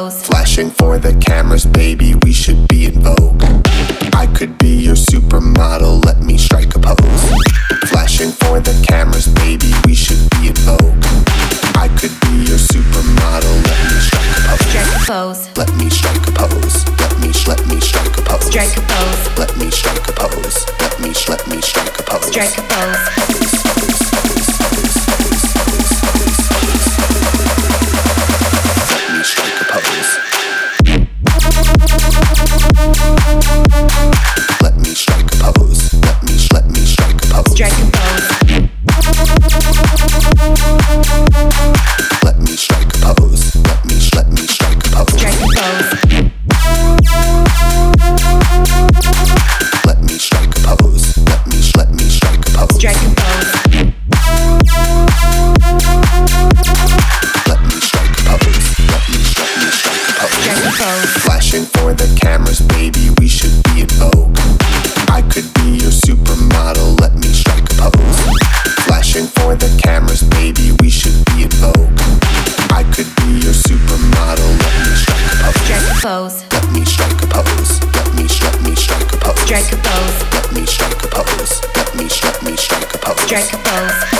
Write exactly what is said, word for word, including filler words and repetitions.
pose. Flashing for the cameras, baby, we should be in vogue. I could be your supermodel, let me strike a pose. Flashing for the cameras, baby, we should be in vogue. I could be your supermodel, let me strike a pose. Strike a pose. Let me strike a pose. Let me sh- let me strike a pose. Strike a pose. Let me strike a pose. Let me sh- let me strike a pose. Strike a pose. Pose, pose, pose, pose, pose, pose, pose, pose. Let me strike a pose. Let me strike a pose. Let me sh- let me strike a pose. Strike a pose. Let me strike a pose. Let me sh- let me strike a pose. Strike a pose. Let me strike a pose. Let me sh- let me strike a pose. Strike a pose. Let me strike a pose. Let me sh- let me strike a pose. Strike a pose. Flashing for the cameras, baby, we should be in vogue. I could be your supermodel, let me strike a pose. Flashing for the cameras, baby, we should be in vogue. I could be your supermodel, let me strike a pose. Strike a pose. Let me strike a pose. Let me sh- let me strike a pose. Strike a pose. Let me strike a pose. Let me sh- let me strike a pose. Strike a pose.